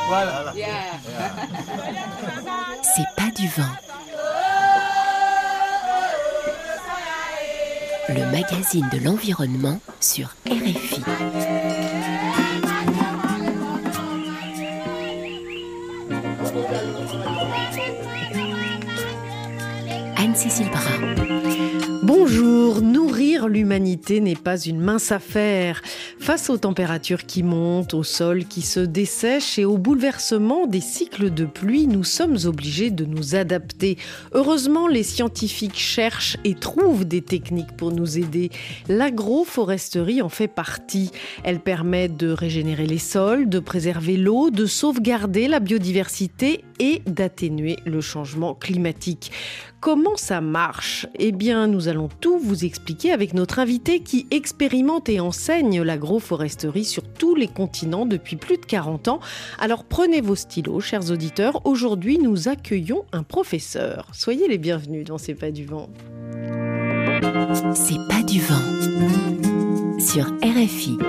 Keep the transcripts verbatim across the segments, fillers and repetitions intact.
Voilà. C'est pas du vent. Le magazine de l'environnement sur R F I. Anne-Cécile Bras. Bonjour, nourrir l'humanité n'est pas une mince affaire. Face aux températures qui montent, au sol qui se dessèche et au bouleversement des cycles de pluie, nous sommes obligés de nous adapter. Heureusement, les scientifiques cherchent et trouvent des techniques pour nous aider. L'agroforesterie en fait partie. Elle permet de régénérer les sols, de préserver l'eau, de sauvegarder la biodiversité et d'atténuer le changement climatique. Comment ça marche ? Eh bien, nous allons tout vous expliquer avec notre invité qui expérimente et enseigne l'agroforesterie sur tous les continents depuis plus de quarante ans. Alors prenez vos stylos, chers auditeurs. Aujourd'hui, nous accueillons un professeur. Soyez les bienvenus dans C'est pas du vent. C'est pas du vent sur R F I.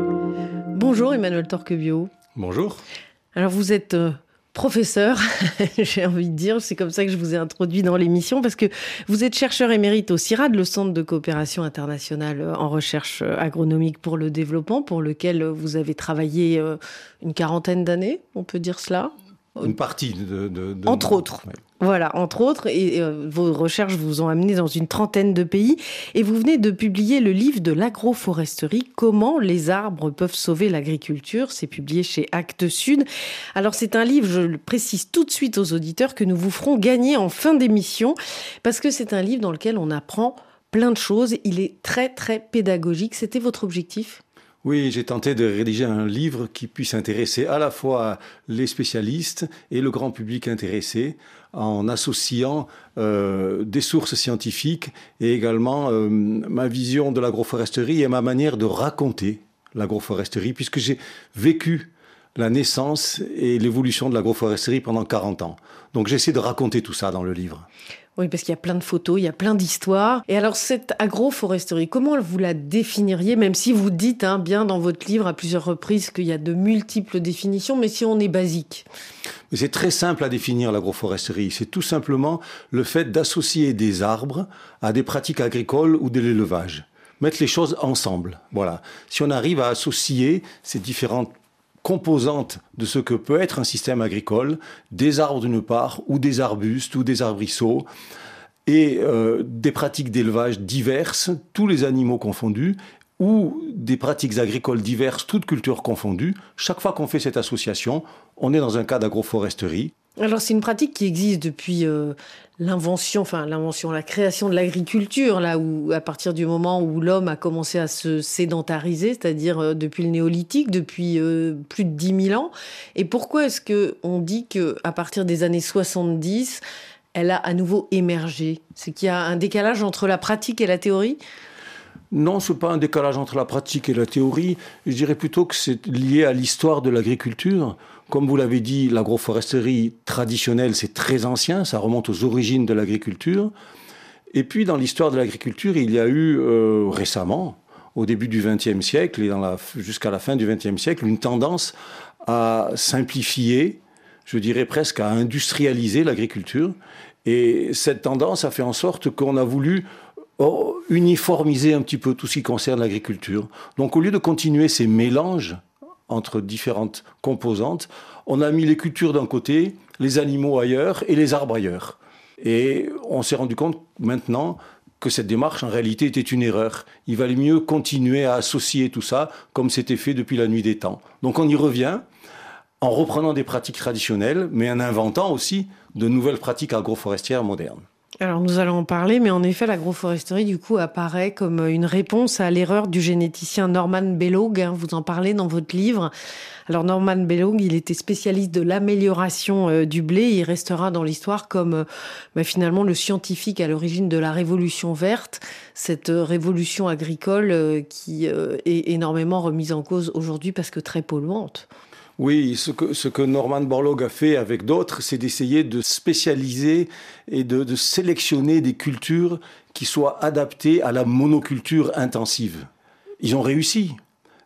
Bonjour Emmanuel Torquebio. Bonjour. Alors vous êtes... Euh, Professeur, j'ai envie de dire, c'est comme ça que je vous ai introduit dans l'émission, parce que vous êtes chercheur émérite au CIRAD, le Centre de coopération internationale en recherche agronomique pour le développement, pour lequel vous avez travaillé une quarantaine d'années, on peut dire cela ? Une partie de... de, de... Entre autres. Ouais. Voilà, entre autres, et euh, vos recherches vous ont amené dans une trentaine de pays, et vous venez de publier le livre de l'agroforesterie, Comment les arbres peuvent sauver l'agriculture. C'est publié chez Actes Sud. Alors c'est un livre, je le précise tout de suite aux auditeurs, que nous vous ferons gagner en fin d'émission, parce que c'est un livre dans lequel on apprend plein de choses. Il est très très pédagogique. C'était votre objectif ? Oui, j'ai tenté de rédiger un livre qui puisse intéresser à la fois les spécialistes et le grand public intéressé, en associant euh, des sources scientifiques et également euh, ma vision de l'agroforesterie et ma manière de raconter l'agroforesterie, puisque j'ai vécu la naissance et l'évolution de l'agroforesterie pendant quarante ans. Donc j'essaie de raconter tout ça dans le livre. Oui, parce qu'il y a plein de photos, il y a plein d'histoires. Et alors, cette agroforesterie, comment vous la définiriez, même si vous dites hein, bien dans votre livre à plusieurs reprises qu'il y a de multiples définitions, mais si on est basique ? Mais c'est très simple à définir l'agroforesterie. C'est tout simplement le fait d'associer des arbres à des pratiques agricoles ou de l'élevage. Mettre les choses ensemble. Voilà. Si on arrive à associer ces différentes composantes de ce que peut être un système agricole, des arbres d'une part, ou des arbustes, ou des arbrisseaux, et euh, des pratiques d'élevage diverses, tous les animaux confondus, ou des pratiques agricoles diverses, toutes cultures confondues. Chaque fois qu'on fait cette association, on est dans un cas d'agroforesterie. Alors c'est une pratique qui existe depuis euh, l'invention, enfin l'invention, la création de l'agriculture, là où à partir du moment où l'homme a commencé à se sédentariser, c'est-à-dire euh, depuis le néolithique, depuis euh, plus de dix mille ans. Et pourquoi est-ce que on dit que à partir des années soixante-dix, elle a à nouveau émergé ? C'est qu'il y a un décalage entre la pratique et la théorie ? Non, ce n'est pas un décalage entre la pratique et la théorie. Je dirais plutôt que c'est lié à l'histoire de l'agriculture. Comme vous l'avez dit, l'agroforesterie traditionnelle, c'est très ancien, ça remonte aux origines de l'agriculture. Et puis, dans l'histoire de l'agriculture, il y a eu euh, récemment, au début du vingtième siècle et dans la, jusqu'à la fin du vingtième siècle, une tendance à simplifier, je dirais presque à industrialiser l'agriculture. Et cette tendance a fait en sorte qu'on a voulu uniformiser un petit peu tout ce qui concerne l'agriculture. Donc, au lieu de continuer ces mélanges entre différentes composantes, on a mis les cultures d'un côté, les animaux ailleurs et les arbres ailleurs. Et on s'est rendu compte maintenant que cette démarche, en réalité, était une erreur. Il valait mieux continuer à associer tout ça, comme c'était fait depuis la nuit des temps. Donc on y revient, en reprenant des pratiques traditionnelles, mais en inventant aussi de nouvelles pratiques agroforestières modernes. Alors nous allons en parler, mais en effet l'agroforesterie du coup apparaît comme une réponse à l'erreur du généticien Norman Belloc, hein, vous en parlez dans votre livre. Alors Norman Belloc, il était spécialiste de l'amélioration euh, du blé, il restera dans l'histoire comme euh, bah, finalement le scientifique à l'origine de la révolution verte, cette euh, révolution agricole euh, qui euh, est énormément remise en cause aujourd'hui parce que très polluante. Oui, ce que, ce que Norman Borlaug a fait avec d'autres, c'est d'essayer de spécialiser et de, de sélectionner des cultures qui soient adaptées à la monoculture intensive. Ils ont réussi,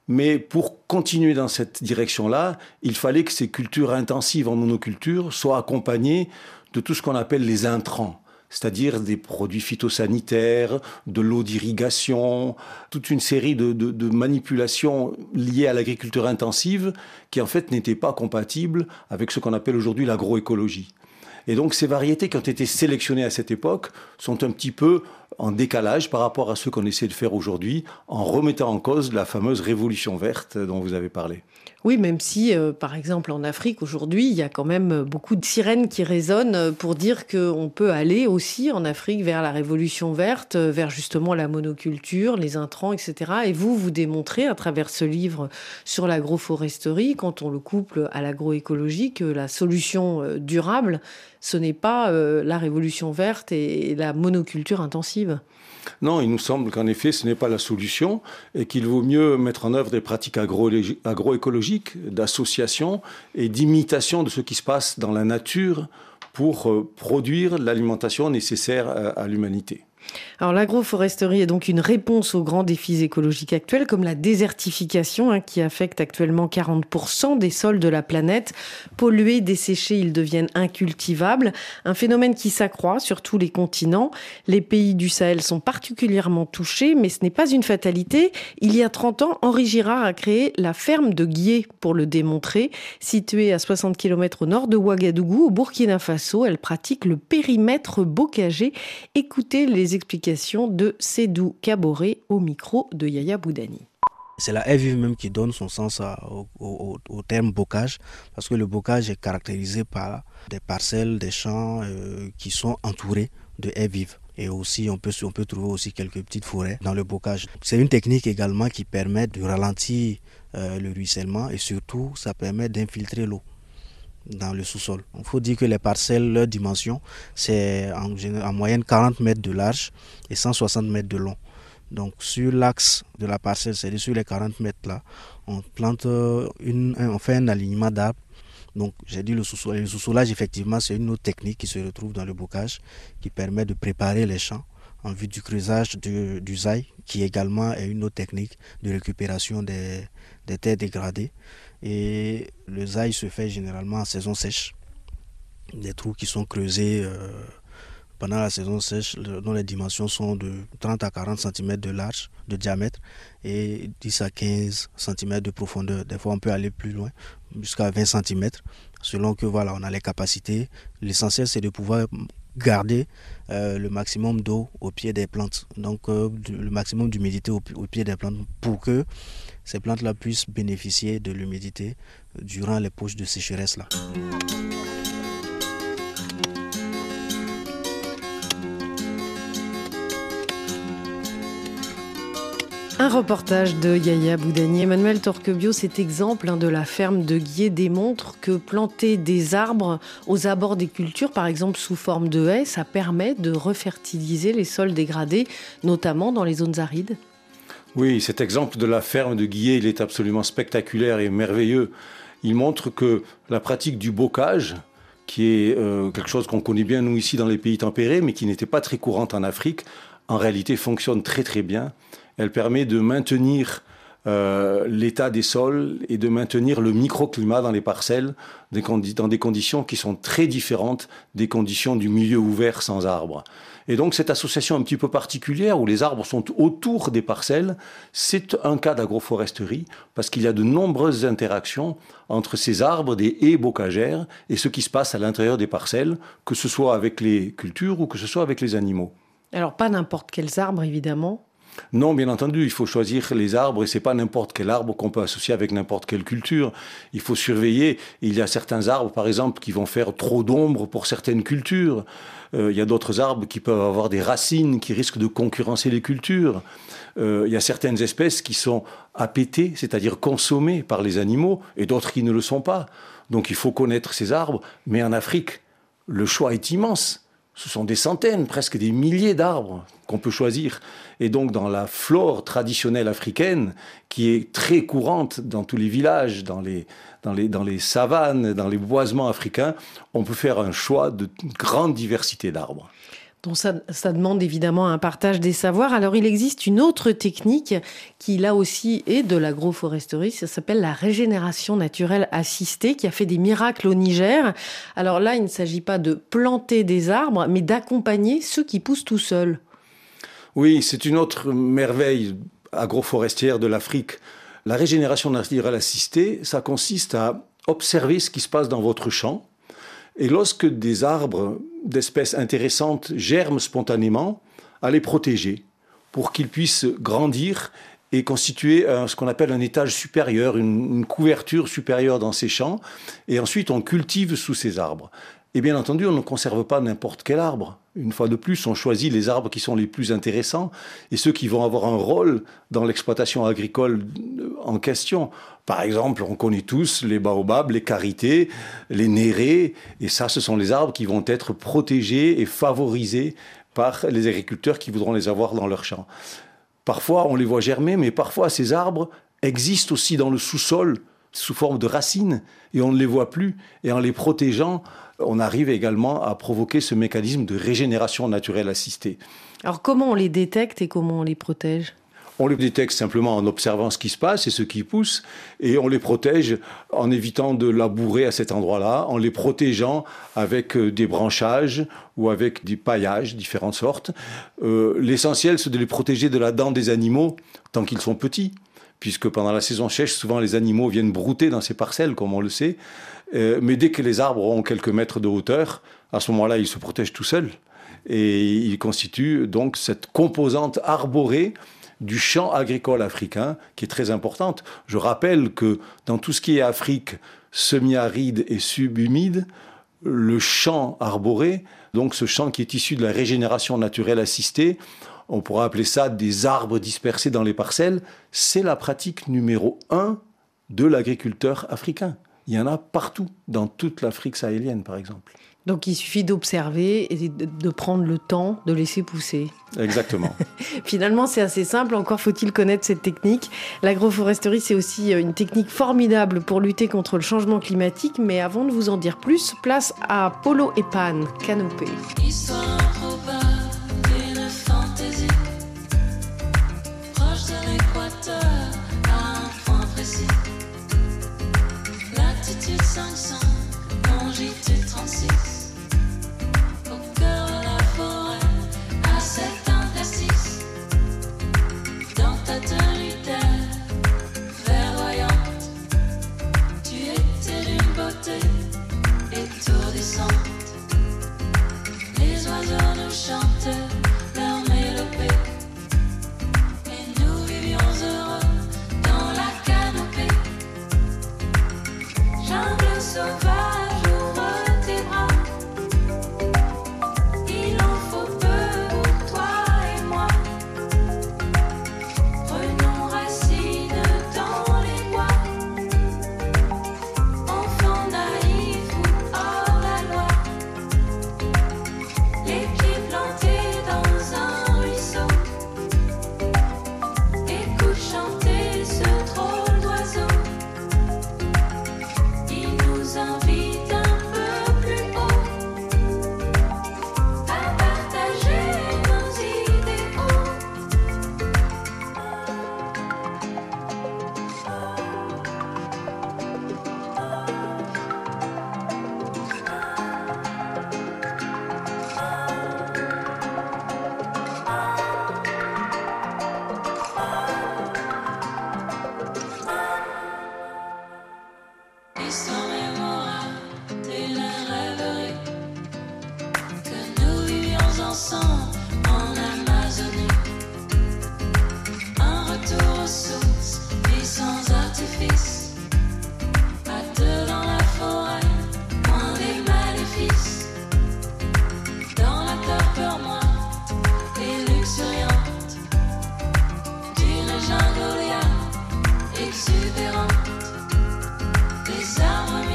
Mais pour continuer dans cette direction-là, il fallait que ces cultures intensives en monoculture soient accompagnées de tout ce qu'on appelle les intrants, c'est-à-dire des produits phytosanitaires, de l'eau d'irrigation, toute une série de, de, de manipulations liées à l'agriculture intensive qui en fait n'étaient pas compatibles avec ce qu'on appelle aujourd'hui l'agroécologie. Et donc ces variétés qui ont été sélectionnées à cette époque sont un petit peu en décalage par rapport à ce qu'on essaie de faire aujourd'hui, en remettant en cause la fameuse révolution verte dont vous avez parlé. Oui, même si, euh, par exemple, en Afrique, aujourd'hui, il y a quand même beaucoup de sirènes qui résonnent pour dire qu'on peut aller aussi en Afrique vers la révolution verte, vers justement la monoculture, les intrants, et cetera. Et vous, vous démontrez à travers ce livre sur l'agroforesterie, quand on le couple à l'agroécologie, que la solution durable, ce n'est pas euh, la révolution verte et la monoculture intensive. Non, il nous semble qu'en effet, ce n'est pas la solution et qu'il vaut mieux mettre en œuvre des pratiques agro- agroécologiques, d'association et d'imitation de ce qui se passe dans la nature pour euh, produire l'alimentation nécessaire à, à l'humanité. Alors l'agroforesterie est donc une réponse aux grands défis écologiques actuels comme la désertification hein, qui affecte actuellement quarante pour cent des sols de la planète. Pollués, desséchés, ils deviennent incultivables. Un phénomène qui s'accroît sur tous les continents. Les pays du Sahel sont particulièrement touchés, mais ce n'est pas une fatalité. Il y a trente ans, Henri Girard a créé la ferme de Guiers pour le démontrer. Située à soixante kilomètres au nord de Ouagadougou, au Burkina Faso, elle pratique le périmètre bocager. Écoutez les explications de Sédou Kaboré au micro de Yaya Boudani. C'est la haie vive même qui donne son sens à, au, au, au terme bocage, parce que le bocage est caractérisé par des parcelles, des champs euh, qui sont entourés de haies vives. Et aussi, on peut, on peut trouver aussi quelques petites forêts dans le bocage. C'est une technique également qui permet de ralentir euh, le ruissellement et surtout, ça permet d'infiltrer l'eau dans le sous-sol. Il faut dire que les parcelles, leur dimension, c'est en, en moyenne quarante mètres de large et cent soixante mètres de long. Donc sur l'axe de la parcelle, c'est-à-dire sur les quarante mètres là, on plante une, on fait un alignement d'arbres. Donc j'ai dit le sous-solage. Le sous-solage, effectivement, c'est une autre technique qui se retrouve dans le bocage, qui permet de préparer les champs en vue du creusage du, du zaï, qui également est une autre technique de récupération des, des terres dégradées. Et le zaï se fait généralement en saison sèche. Des trous qui sont creusés euh, pendant la saison sèche, dont les dimensions sont de trente à quarante centimètres de large, de diamètre, et dix à quinze centimètres de profondeur. Des fois, on peut aller plus loin, jusqu'à vingt centimètres, selon que voilà, on a les capacités. L'essentiel, c'est de pouvoir garder euh, le maximum d'eau au pied des plantes, donc euh, le maximum d'humidité au, au pied des plantes pour que ces plantes-là puissent bénéficier de l'humidité durant les poches de sécheresse-là. Un reportage de Yaya Boudani. Emmanuel Torquebio, cet exemple hein, de la ferme de Guiers démontre que planter des arbres aux abords des cultures, par exemple sous forme de haies, ça permet de refertiliser les sols dégradés, notamment dans les zones arides. Oui, cet exemple de la ferme de Guiers, il est absolument spectaculaire et merveilleux. Il montre que la pratique du bocage, qui est euh, quelque chose qu'on connaît bien nous ici dans les pays tempérés, mais qui n'était pas très courante en Afrique, en réalité fonctionne très très bien. Elle permet de maintenir euh, l'état des sols et de maintenir le microclimat dans les parcelles des condi- dans des conditions qui sont très différentes des conditions du milieu ouvert sans arbres. Et donc cette association un petit peu particulière où les arbres sont autour des parcelles, c'est un cas d'agroforesterie parce qu'il y a de nombreuses interactions entre ces arbres, des haies bocagères et ce qui se passe à l'intérieur des parcelles, que ce soit avec les cultures ou que ce soit avec les animaux. Alors pas n'importe quels arbres évidemment. Non, bien entendu, il faut choisir les arbres et c'est pas n'importe quel arbre qu'on peut associer avec n'importe quelle culture. Il faut surveiller. Il y a certains arbres, par exemple, qui vont faire trop d'ombre pour certaines cultures. Euh, il y a d'autres arbres qui peuvent avoir des racines qui risquent de concurrencer les cultures. Euh, il y a certaines espèces qui sont appétées, c'est-à-dire consommées par les animaux, et d'autres qui ne le sont pas. Donc il faut connaître ces arbres. Mais en Afrique, le choix est immense. Ce sont des centaines, presque des milliers d'arbres qu'on peut choisir. Et donc, dans la flore traditionnelle africaine, qui est très courante dans tous les villages, dans les, dans les, dans les savanes, dans les boisements africains, on peut faire un choix de grande diversité d'arbres. Donc ça, ça demande évidemment un partage des savoirs. Alors il existe une autre technique qui là aussi est de l'agroforesterie, ça s'appelle la régénération naturelle assistée, qui a fait des miracles au Niger. Alors là, il ne s'agit pas de planter des arbres, mais d'accompagner ceux qui poussent tout seuls. Oui, c'est une autre merveille agroforestière de l'Afrique. La régénération naturelle assistée, ça consiste à observer ce qui se passe dans votre champ. Et lorsque des arbres d'espèces intéressantes germent spontanément, à les protéger pour qu'ils puissent grandir et constituer un, ce qu'on appelle un étage supérieur, une, une couverture supérieure dans ces champs. Et ensuite, on cultive sous ces arbres. Et bien entendu, on ne conserve pas n'importe quel arbre. Une fois de plus, on choisit les arbres qui sont les plus intéressants et ceux qui vont avoir un rôle dans l'exploitation agricole en question. Par exemple, on connaît tous les baobabs, les karités, les nérés. Et ça, ce sont les arbres qui vont être protégés et favorisés par les agriculteurs qui voudront les avoir dans leurs champs. Parfois, on les voit germer, mais parfois, ces arbres existent aussi dans le sous-sol, sous forme de racines, et on ne les voit plus. Et en les protégeant, on arrive également à provoquer ce mécanisme de régénération naturelle assistée. Alors comment on les détecte et comment on les protège ? On les détecte simplement en observant ce qui se passe et ce qui pousse, et on les protège en évitant de labourer à cet endroit-là, en les protégeant avec des branchages ou avec des paillages, différentes sortes. Euh, l'essentiel, c'est de les protéger de la dent des animaux tant qu'ils sont petits, puisque pendant la saison sèche, souvent les animaux viennent brouter dans ces parcelles, comme on le sait. Euh, mais dès que les arbres ont quelques mètres de hauteur, à ce moment-là, ils se protègent tout seuls. Et ils constituent donc cette composante arborée du champ agricole africain, qui est très importante. Je rappelle que dans tout ce qui est Afrique semi-aride et subhumide, le champ arboré, donc ce champ qui est issu de la régénération naturelle assistée, on pourra appeler ça des arbres dispersés dans les parcelles, c'est la pratique numéro un de l'agriculteur africain. Il y en a partout, dans toute l'Afrique sahélienne, par exemple. Donc il suffit d'observer et de prendre le temps de laisser pousser. Exactement. Finalement, c'est assez simple, encore faut-il connaître cette technique. L'agroforesterie, c'est aussi une technique formidable pour lutter contre le changement climatique. Mais avant de vous en dire plus, place à Polo et Pan, Canopée. Histoire improbable d'une fantaisie, proche de l'équateur à un point précis. Latitude cinq cents, longitude trente-six. Au cœur de la forêt, à cet interstice. Dans ta tenue d'air verdoyante, tu étais d'une beauté étourdissante. Les oiseaux nous chantaient leur mélopée, et nous vivions heureux dans la canopée. Jungle sauvage, ouvre tes bras. Il en faut peu pour toi et moi. Prenons racine dans les bois. Enfants naïfs ou hors la loi. Les pieds plantés dans un ruisseau. Écoute chanter ce drôle d'oiseau. Il nous invite un peu plus haut à partager nos idéaux. Histoire mémorable d'une rêverie que nous vivions ensemble en Amazonie. Un retour aux sources, vie sans artifice. À deux dans la forêt, loin des maléfices. Dans la torpeur moite et luxuriante d'une jungle exubérante. Les arbres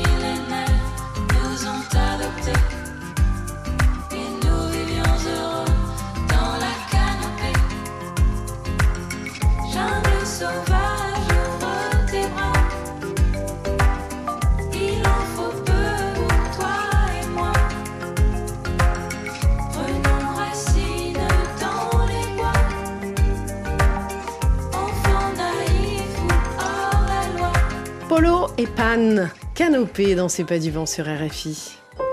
Anne Canopée dans C'est pas du vent sur R F I.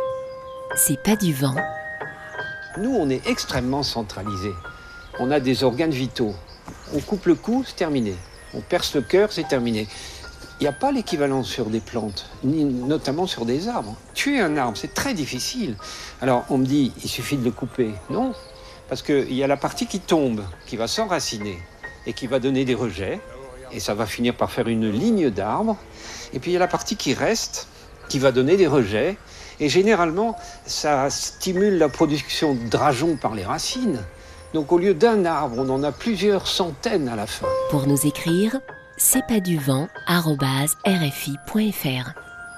C'est pas du vent. Nous, on est extrêmement centralisés. On a des organes vitaux. On coupe le cou, c'est terminé. On perce le cœur, c'est terminé. Il n'y a pas l'équivalent sur des plantes, ni notamment sur des arbres. Tuer un arbre, c'est très difficile. Alors, on me dit, il suffit de le couper. Non, parce qu'il y a la partie qui tombe, qui va s'enraciner et qui va donner des rejets. Et ça va finir par faire une ligne d'arbres. Et puis, il y a la partie qui reste, qui va donner des rejets. Et généralement, ça stimule la production de drageons par les racines. Donc, au lieu d'un arbre, on en a plusieurs centaines à la fin. Pour nous écrire, c'est pas du vent arobase r f i point f r.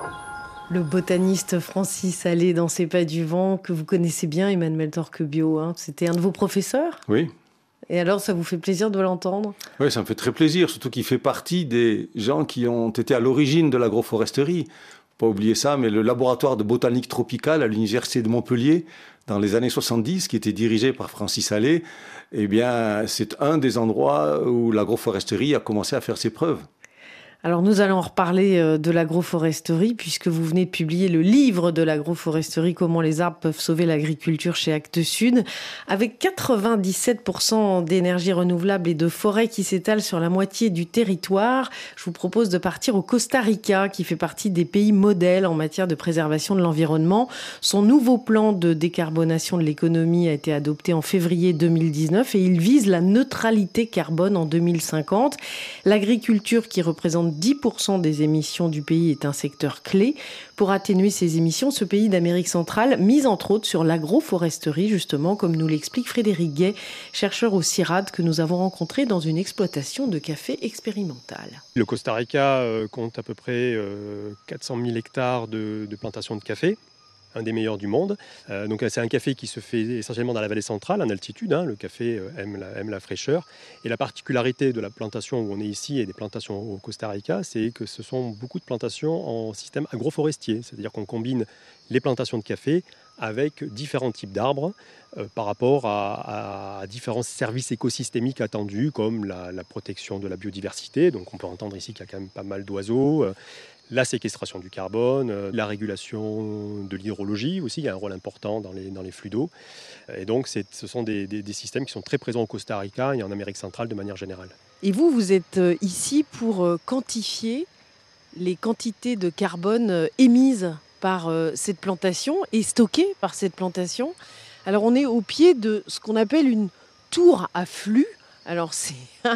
Le botaniste Francis Allais dans C'est pas du vent, que vous connaissez bien, Emmanuel Torquebio. Hein. C'était un de vos professeurs ? Oui. Et alors, ça vous fait plaisir de l'entendre ? Oui, ça me fait très plaisir, surtout qu'il fait partie des gens qui ont été à l'origine de l'agroforesterie. Pas oublier ça, mais le laboratoire de botanique tropicale à l'université de Montpellier, dans les années soixante-dix, qui était dirigé par Francis Allais, eh bien, c'est un des endroits où l'agroforesterie a commencé à faire ses preuves. Alors nous allons reparler de l'agroforesterie puisque vous venez de publier le livre de l'agroforesterie, Comment les arbres peuvent sauver l'agriculture chez Actes Sud. Avec quatre-vingt-dix-sept pour cent d'énergie renouvelable et de forêts qui s'étalent sur la moitié du territoire, je vous propose de partir au Costa Rica qui fait partie des pays modèles en matière de préservation de l'environnement. Son nouveau plan de décarbonation de l'économie a été adopté en février deux mille dix-neuf et il vise la neutralité carbone en deux mille cinquante. L'agriculture qui représente dix pour cent des émissions du pays est un secteur clé. Pour atténuer ces émissions, ce pays d'Amérique centrale mise entre autres sur l'agroforesterie, justement, comme nous l'explique Frédéric Gay, chercheur au CIRAD que nous avons rencontré dans une exploitation de café expérimentale. Le Costa Rica euh, compte à peu près euh, quatre cent mille hectares de, de plantations de café. Un des meilleurs du monde. Euh, donc c'est un café qui se fait essentiellement dans la vallée centrale, en altitude. Hein. Le café euh, aime, la, aime la fraîcheur. Et la particularité de la plantation où on est ici et des plantations au Costa Rica, c'est que ce sont beaucoup de plantations en système agroforestier. C'est-à-dire qu'on combine les plantations de café avec différents types d'arbres euh, par rapport à, à, à différents services écosystémiques attendus, comme la, la protection de la biodiversité. Donc on peut entendre ici qu'il y a quand même pas mal d'oiseaux. Euh, La séquestration du carbone, la régulation de l'hydrologie aussi, il y a un rôle important dans les, dans les flux d'eau. Et donc, c'est, ce sont des, des, des systèmes qui sont très présents au Costa Rica et en Amérique centrale de manière générale. Et vous, vous êtes ici pour quantifier les quantités de carbone émises par cette plantation et stockées par cette plantation. Alors, on est au pied de ce qu'on appelle une tour à flux. Alors, c'est,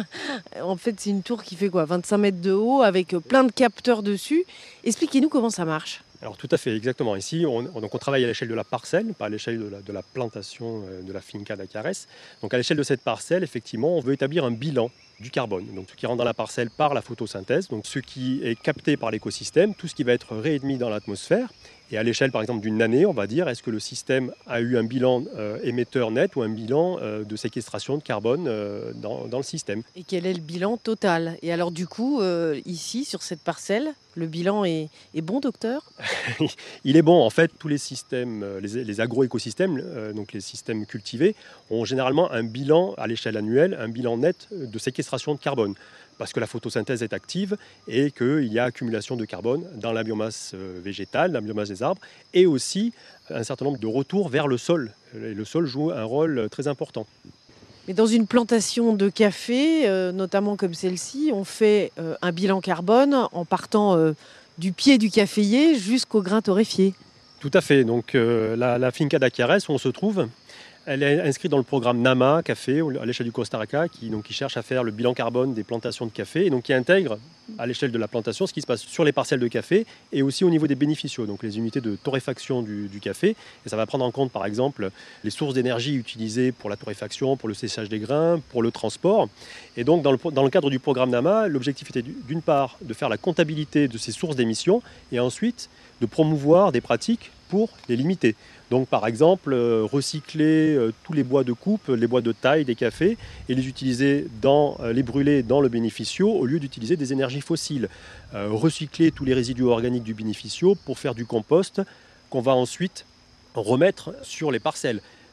en fait, c'est une tour qui fait quoi, vingt-cinq mètres de haut avec plein de capteurs dessus. Expliquez-nous comment ça marche. Alors, tout à fait, exactement. Ici, on, donc on travaille à l'échelle de la parcelle, pas à l'échelle de la, de la plantation de la Finca d'Acares. Donc, à l'échelle de cette parcelle, effectivement, on veut établir un bilan du carbone. Donc, ce qui rentre dans la parcelle par la photosynthèse, donc ce qui est capté par l'écosystème, tout ce qui va être réémis dans l'atmosphère. Et à l'échelle, par exemple, d'une année, on va dire, est-ce que le système a eu un bilan euh, émetteur net ou un bilan euh, de séquestration de carbone euh, dans, dans le système. Et quel est le bilan total ? Et alors, du coup, euh, ici, sur cette parcelle, le bilan est, est bon, docteur ? Il est bon. En fait, tous les systèmes, les, les agroécosystèmes, euh, donc les systèmes cultivés, ont généralement un bilan à l'échelle annuelle, un bilan net de séquestration de carbone. Parce que la photosynthèse est active et qu'il y a accumulation de carbone dans la biomasse végétale, dans la biomasse des arbres, et aussi un certain nombre de retours vers le sol. Et le sol joue un rôle très important. Mais dans une plantation de café, euh, notamment comme celle-ci, on fait euh, un bilan carbone en partant euh, du pied du caféier jusqu'au grain torréfié. Tout à fait. Donc euh, la, la Finca d'Acares, où on se trouve, elle est inscrite dans le programme NAMA Café à l'échelle du Costa Rica qui, donc, qui cherche à faire le bilan carbone des plantations de café et donc qui intègre à l'échelle de la plantation ce qui se passe sur les parcelles de café et aussi au niveau des bénéficiaux, donc les unités de torréfaction du, du café. Et ça va prendre en compte par exemple les sources d'énergie utilisées pour la torréfaction, pour le séchage des grains, pour le transport. Et donc dans le, dans le cadre du programme NAMA, l'objectif était d'une part de faire la comptabilité de ces sources d'émissions et ensuite de promouvoir des pratiques pour les limiter. Donc par exemple, euh, recycler euh, tous les bois de coupe, les bois de taille des cafés et les utiliser dans, euh, les brûler dans le bénéficio au lieu d'utiliser des énergies fossiles. Euh, recycler tous les résidus organiques du bénéficio pour faire du compost qu'on va ensuite remettre sur les parcelles.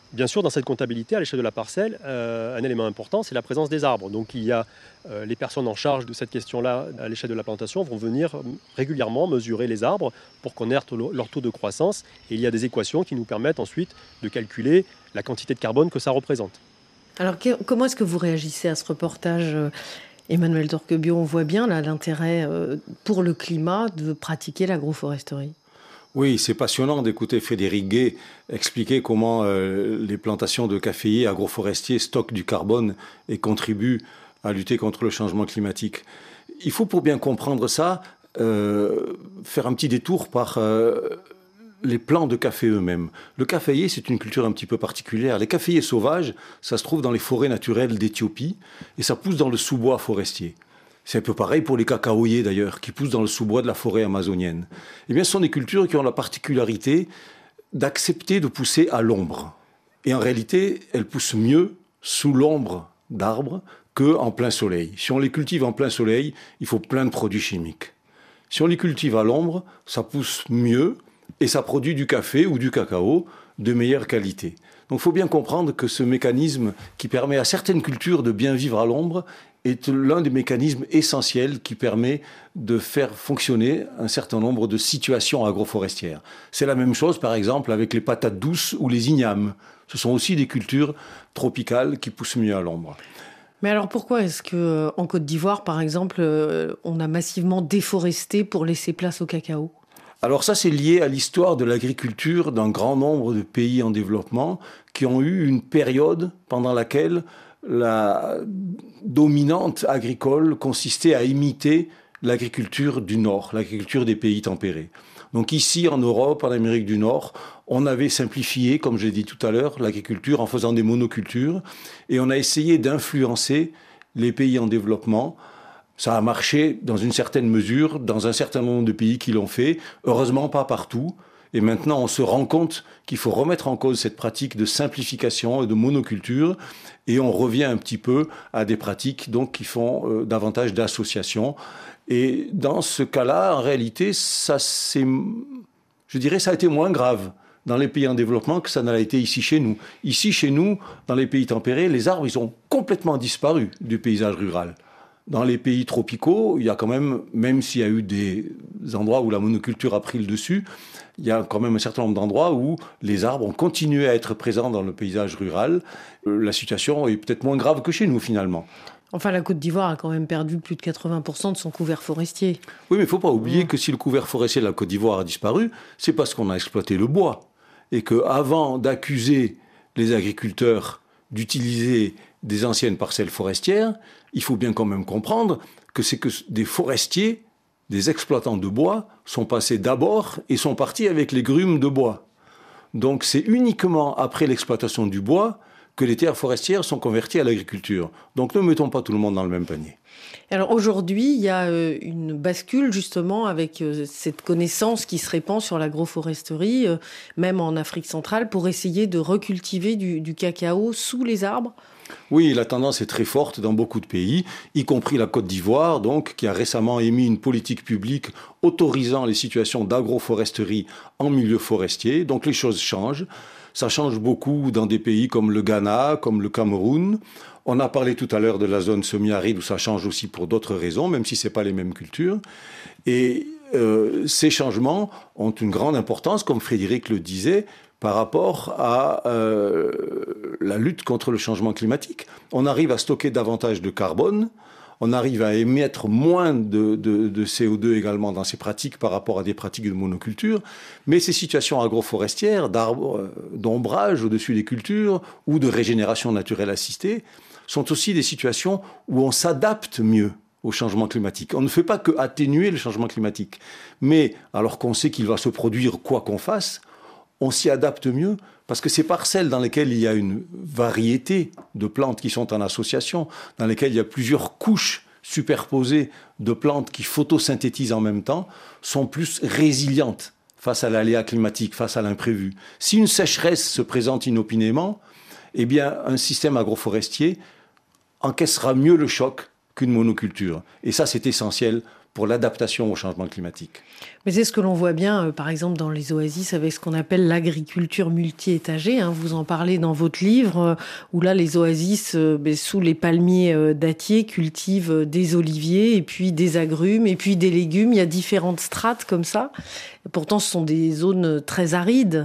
Bien sûr, dans cette comptabilité, à l'échelle de la parcelle, euh, un élément important, c'est la présence des arbres. Donc il y a euh, les personnes en charge de cette question-là à l'échelle de la plantation vont venir régulièrement mesurer les arbres pour connaître leur taux de croissance. Et il y a des équations qui nous permettent ensuite de calculer la quantité de carbone que ça représente. Alors que, comment est-ce que vous réagissez à ce reportage, euh, Emmanuel Torquebio? On voit bien là, l'intérêt euh, pour le climat de pratiquer l'agroforesterie. Oui, c'est passionnant d'écouter Frédéric Gay expliquer comment euh, les plantations de caféiers agroforestiers stockent du carbone et contribuent à lutter contre le changement climatique. Il faut, pour bien comprendre ça, euh, faire un petit détour par euh, les plants de café eux-mêmes. Le caféier, c'est une culture un petit peu particulière. Les caféiers sauvages, ça se trouve dans les forêts naturelles d'Éthiopie et ça pousse dans le sous-bois forestier. C'est un peu pareil pour les cacaoyers d'ailleurs, qui poussent dans le sous-bois de la forêt amazonienne. Eh bien, ce sont des cultures qui ont la particularité d'accepter de pousser à l'ombre. Et en réalité, elles poussent mieux sous l'ombre d'arbres qu'en plein soleil. Si on les cultive en plein soleil, il faut plein de produits chimiques. Si on les cultive à l'ombre, ça pousse mieux et ça produit du café ou du cacao de meilleure qualité. Donc il faut bien comprendre que ce mécanisme qui permet à certaines cultures de bien vivre à l'ombre est l'un des mécanismes essentiels qui permet de faire fonctionner un certain nombre de situations agroforestières. C'est la même chose, par exemple, avec les patates douces ou les ignames. Ce sont aussi des cultures tropicales qui poussent mieux à l'ombre. Mais alors pourquoi est-ce qu'en Côte d'Ivoire, par exemple, on a massivement déforesté pour laisser place au cacao ? Alors ça, c'est lié à l'histoire de l'agriculture d'un grand nombre de pays en développement qui ont eu une période pendant laquelle la dominante agricole consistait à imiter l'agriculture du Nord, l'agriculture des pays tempérés. Donc ici, en Europe, en Amérique du Nord, on avait simplifié, comme je l'ai dit tout à l'heure, l'agriculture en faisant des monocultures et on a essayé d'influencer les pays en développement. Ça a marché dans une certaine mesure, dans un certain nombre de pays qui l'ont fait, heureusement pas partout. Et maintenant, on se rend compte qu'il faut remettre en cause cette pratique de simplification et de monoculture. Et on revient un petit peu à des pratiques donc, qui font euh, davantage d'associations. Et dans ce cas-là, en réalité, ça, c'est, je dirais, ça a été moins grave dans les pays en développement que ça n'a été ici chez nous. Ici, chez nous, dans les pays tempérés, les arbres, ils ont complètement disparu du paysage rural. Dans les pays tropicaux, il y a quand même, même s'il y a eu des endroits où la monoculture a pris le dessus, il y a quand même un certain nombre d'endroits où les arbres ont continué à être présents dans le paysage rural. La situation est peut-être moins grave que chez nous, finalement. Enfin, la Côte d'Ivoire a quand même perdu plus de quatre-vingts pour cent de son couvert forestier. Oui, mais il ne faut pas oublier mmh. que si le couvert forestier de la Côte d'Ivoire a disparu, c'est parce qu'on a exploité le bois. Et qu'avant d'accuser les agriculteurs d'utiliser des anciennes parcelles forestières, il faut bien quand même comprendre que c'est que des forestiers, des exploitants de bois, sont passés d'abord et sont partis avec les grumes de bois. Donc c'est uniquement après l'exploitation du bois que les terres forestières sont converties à l'agriculture. Donc ne mettons pas tout le monde dans le même panier. Alors aujourd'hui, il y a une bascule justement avec cette connaissance qui se répand sur l'agroforesterie, même en Afrique centrale, pour essayer de recultiver du, du cacao sous les arbres. Oui, la tendance est très forte dans beaucoup de pays, y compris la Côte d'Ivoire, donc, qui a récemment émis une politique publique autorisant les situations d'agroforesterie en milieu forestier. Donc les choses changent. Ça change beaucoup dans des pays comme le Ghana, comme le Cameroun. On a parlé tout à l'heure de la zone semi-aride où ça change aussi pour d'autres raisons, même si ce n'est pas les mêmes cultures. Et euh, ces changements ont une grande importance, comme Frédéric le disait, par rapport à euh, la lutte contre le changement climatique. On arrive à stocker davantage de carbone, on arrive à émettre moins de, de, de C O deux également dans ces pratiques par rapport à des pratiques de monoculture, mais ces situations agroforestières, d'ombrage au-dessus des cultures ou de régénération naturelle assistée sont aussi des situations où on s'adapte mieux au changement climatique. On ne fait pas que atténuer le changement climatique, mais alors qu'on sait qu'il va se produire quoi qu'on fasse, on s'y adapte mieux parce que ces parcelles dans lesquelles il y a une variété de plantes qui sont en association, dans lesquelles il y a plusieurs couches superposées de plantes qui photosynthétisent en même temps, sont plus résilientes face à l'aléa climatique, face à l'imprévu. Si une sécheresse se présente inopinément, eh bien, un système agroforestier encaissera mieux le choc qu'une monoculture. Et ça, c'est essentiel pour l'adaptation au changement climatique. Mais c'est ce que l'on voit bien, euh, par exemple, dans les oasis, avec ce qu'on appelle l'agriculture multi-étagée. Hein. Vous en parlez dans votre livre, euh, où là, les oasis, euh, ben, sous les palmiers euh, dattiers, cultivent euh, des oliviers, et puis des agrumes, et puis des légumes. Il y a différentes strates comme ça. Et pourtant, ce sont des zones très arides.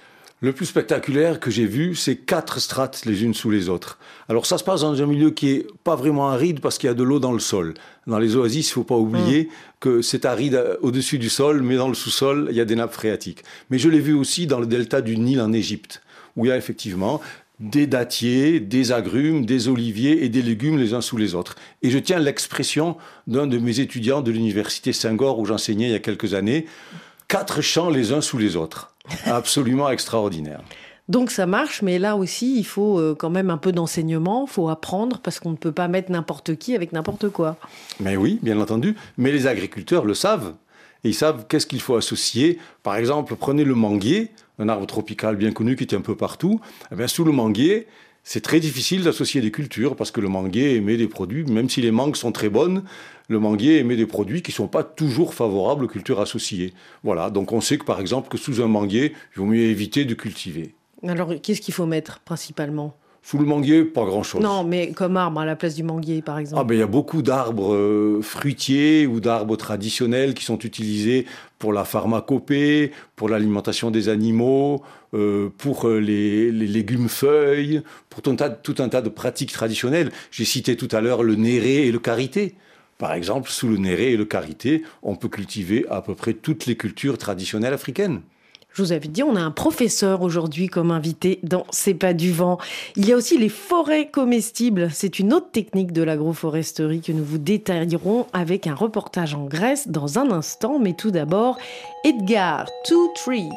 Le plus spectaculaire que j'ai vu, c'est quatre strates les unes sous les autres. Alors ça se passe dans un milieu qui est pas vraiment aride parce qu'il y a de l'eau dans le sol. Dans les oasis, il ne faut pas oublier mmh. que c'est aride au-dessus du sol, mais dans le sous-sol, il y a des nappes phréatiques. Mais je l'ai vu aussi dans le delta du Nil en Égypte, où il y a effectivement des dattiers, des agrumes, des oliviers et des légumes les uns sous les autres. Et je tiens l'expression d'un de mes étudiants de l'université Senghor, où j'enseignais il y a quelques années, quatre champs les uns sous les autres. Absolument extraordinaire. Donc ça marche, mais là aussi, il faut quand même un peu d'enseignement, il faut apprendre, parce qu'on ne peut pas mettre n'importe qui avec n'importe quoi. Mais oui, bien entendu. Mais les agriculteurs le savent. Et ils savent qu'est-ce qu'il faut associer. Par exemple, prenez le manguier, un arbre tropical bien connu qui est un peu partout. Eh bien, sous le manguier, c'est très difficile d'associer des cultures, parce que le manguier émet des produits, même si les mangues sont très bonnes, le manguier émet des produits qui ne sont pas toujours favorables aux cultures associées. Voilà, donc on sait que par exemple, que sous un manguier, il vaut mieux éviter de cultiver. Alors, qu'est-ce qu'il faut mettre principalement ? Sous le manguier, pas grand-chose. Non, mais comme arbre à la place du manguier, par exemple. Ah ben, il y a beaucoup d'arbres euh, fruitiers ou d'arbres traditionnels qui sont utilisés pour la pharmacopée, pour l'alimentation des animaux, euh, pour les, les légumes-feuilles, pour tout un, tas, tout un tas de pratiques traditionnelles. J'ai cité tout à l'heure le néré et le karité. Par exemple, sous le néré et le karité, on peut cultiver à peu près toutes les cultures traditionnelles africaines. Je vous avais dit, on a un professeur aujourd'hui comme invité dans C'est pas du vent. Il y a aussi les forêts comestibles. C'est une autre technique de l'agroforesterie que nous vous détaillerons avec un reportage en Grèce dans un instant. Mais tout d'abord, Edgar, Two Trees.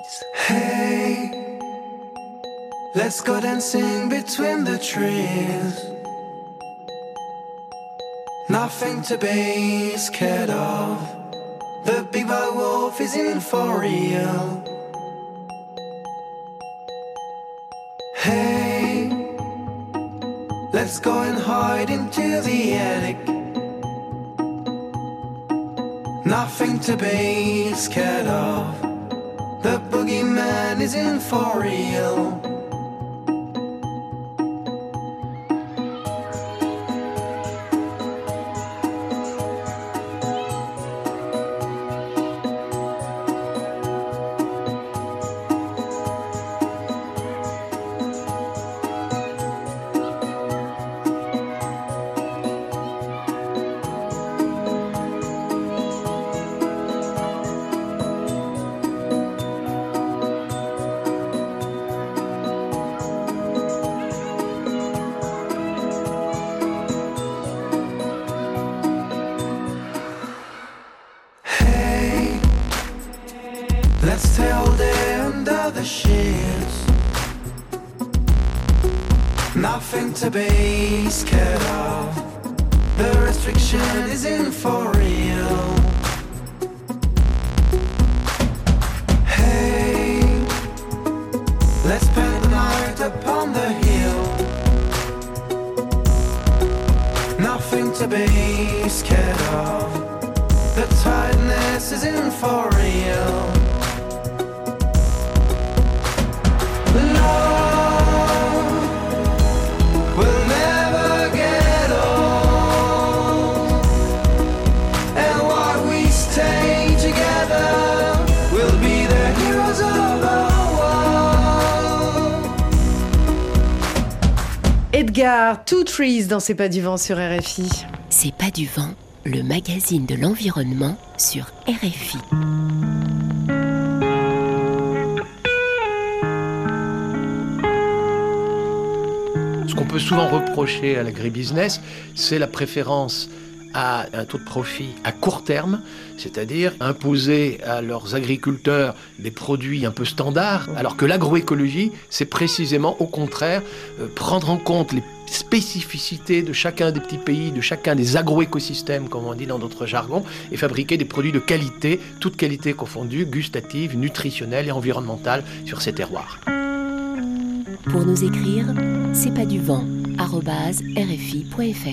Hey, let's go dancing between the trees. Nothing to be scared of. The big bad wolf is in for real. Hey, let's go and hide into the attic. Nothing to be scared of. The boogeyman is in for real. Let's tell day under the sheets. Nothing to be scared of. The restriction is in for real. Hey, let's spend the night upon the hill. Nothing to be scared of. The tiredness is in for real. Edgar, Two Trees dans C'est pas du vent sur R F I. C'est pas du vent, le magazine de l'environnement sur R F I. Ce qu'on peut souvent reprocher à l'agribusiness, c'est la préférence à un taux de profit à court terme, c'est-à-dire imposer à leurs agriculteurs des produits un peu standards, alors que l'agroécologie, c'est précisément au contraire euh, prendre en compte les spécificités de chacun des petits pays, de chacun des agroécosystèmes, comme on dit dans notre jargon, et fabriquer des produits de qualité, toutes qualités confondues, gustatives, nutritionnelles et environnementales sur ces terroirs. Pour nous écrire, c'est pas du vent, arobase r f i point f r.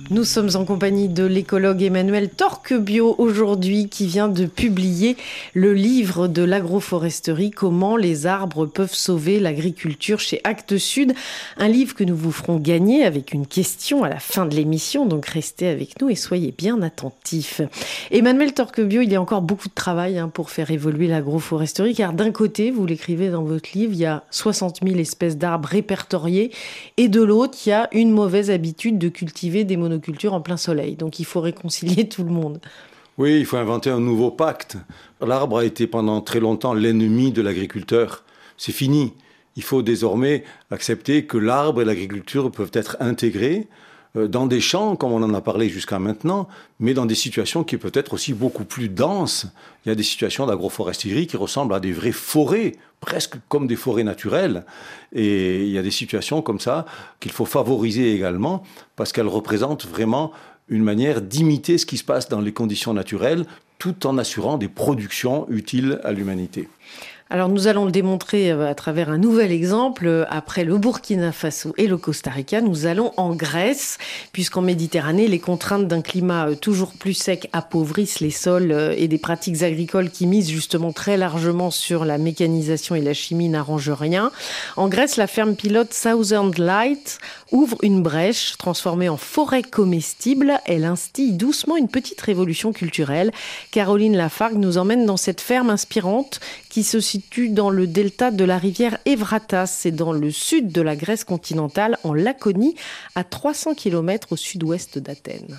Nous sommes en compagnie de l'écologue Emmanuel Torquebio aujourd'hui qui vient de publier le livre de l'agroforesterie « Comment les arbres peuvent sauver l'agriculture » chez Actes Sud. Un livre que nous vous ferons gagner avec une question à la fin de l'émission, donc restez avec nous et soyez bien attentifs. Emmanuel Torquebio, il y a encore beaucoup de travail hein, pour faire évoluer l'agroforesterie car d'un côté, vous l'écrivez dans votre livre, il y a soixante mille espèces d'arbres répertoriées et de l'autre, il y a une mauvaise habitude de cultiver des monocultures en plein soleil. Donc il faut réconcilier tout le monde. Oui, il faut inventer un nouveau pacte. L'arbre a été pendant très longtemps l'ennemi de l'agriculteur. C'est fini. Il faut désormais accepter que l'arbre et l'agriculture peuvent être intégrés dans des champs, comme on en a parlé jusqu'à maintenant, mais dans des situations qui peuvent être aussi beaucoup plus denses. Il y a des situations d'agroforesterie qui ressemblent à des vraies forêts, presque comme des forêts naturelles. Et il y a des situations comme ça qu'il faut favoriser également, parce qu'elles représentent vraiment une manière d'imiter ce qui se passe dans les conditions naturelles, tout en assurant des productions utiles à l'humanité. Alors nous allons le démontrer à travers un nouvel exemple. Après le Burkina Faso et le Costa Rica, nous allons en Grèce, puisqu'en Méditerranée, les contraintes d'un climat toujours plus sec appauvrissent les sols et des pratiques agricoles qui misent justement très largement sur la mécanisation et la chimie n'arrangent rien. En Grèce, la ferme pilote Southern Light ouvre une brèche transformée en forêt comestible. Elle instille doucement une petite révolution culturelle. Caroline Lafargue nous emmène dans cette ferme inspirante qui se situe dans le delta de la rivière Evratas. C'est dans le sud de la Grèce continentale, en Laconie, à trois cents kilomètres au sud-ouest d'Athènes.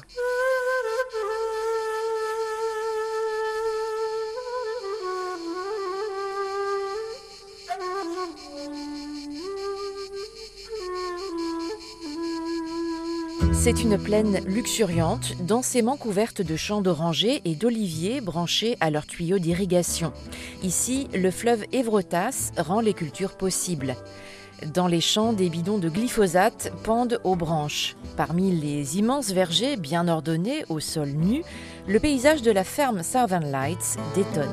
C'est une plaine luxuriante, densément couverte de champs d'orangers et d'oliviers branchés à leurs tuyaux d'irrigation. Ici, le fleuve Evrotas rend les cultures possibles. Dans les champs, des bidons de glyphosate pendent aux branches. Parmi les immenses vergers bien ordonnés au sol nu, le paysage de la ferme Southern Lights détonne.